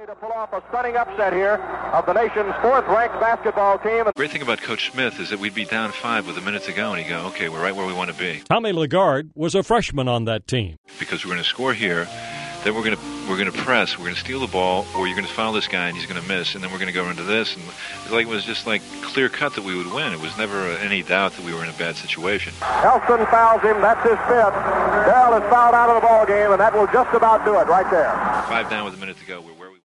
To pull off a stunning upset here of the nation's fourth-ranked basketball team. The great thing about Coach Smith is that we'd be down 5 with a minute to go, and he'd go, okay, we're right where we want to be. Tommy Lagarde was a freshman on that team. Because we're going to score here, then we're going to press, we're going to steal the ball, or you're going to foul this guy and he's going to miss, and then we're going to go into this. And it was just like clear cut that we would win. It was never any doubt that we were in a bad situation. Elston fouls him. That's his fifth. Darrell is fouled out of the ball game, and that will just about do it right there. 5 down with a minute to go. We're where we